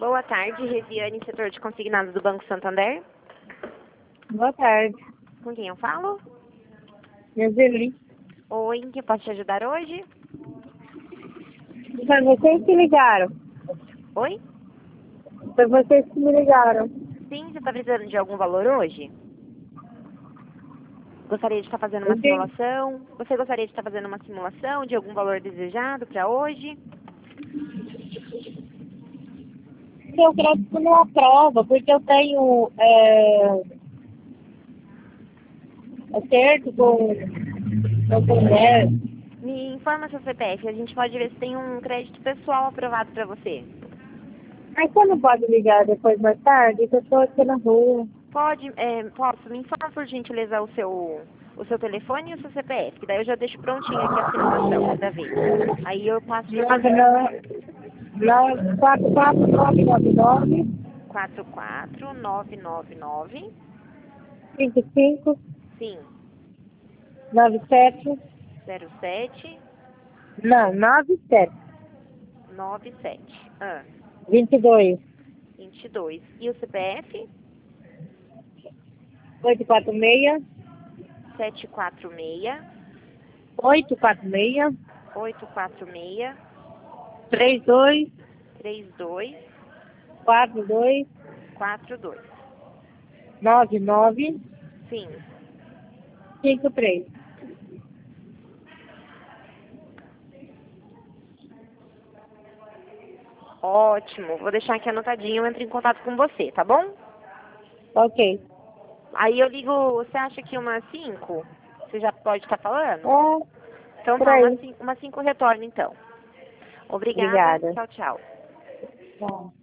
Boa tarde, Resiane, setor de consignados do Banco Santander. Boa tarde. Com quem eu falo? Yazeli. Oi, em que eu posso te ajudar hoje? Foi vocês que ligaram. Oi? Foi vocês que me ligaram. Sim, você está precisando de algum valor hoje? Gostaria de estar fazendo uma simulação? Você gostaria de estar fazendo uma simulação de algum valor desejado para hoje? Eu crédito numa prova, porque eu tenho acerto com a mulher. Me informa seu CPF, a gente pode ver se tem um crédito pessoal aprovado para você. Mas você não pode ligar depois mais tarde? Que eu estou aqui na rua. Pode, posso, me informa por gentileza o seu telefone e o seu CPF, que daí eu já deixo prontinho aqui a simulação da vez. Aí eu passo para você. 44999 44999 55 sim 97. 07 Não, 97. 97 22. 22. E o CPF? 846. 746 846. 846 32. 32 42. 42. 99. Sim. 53. Ótimo. Vou deixar aqui anotadinho, eu entro em contato com você, tá bom? Ok. Aí eu ligo, você acha que umas 5? Você já pode estar falando? Então Por tá, aí. umas 5 retorno então. Obrigada. Obrigada. Tchau, tchau. Tchau.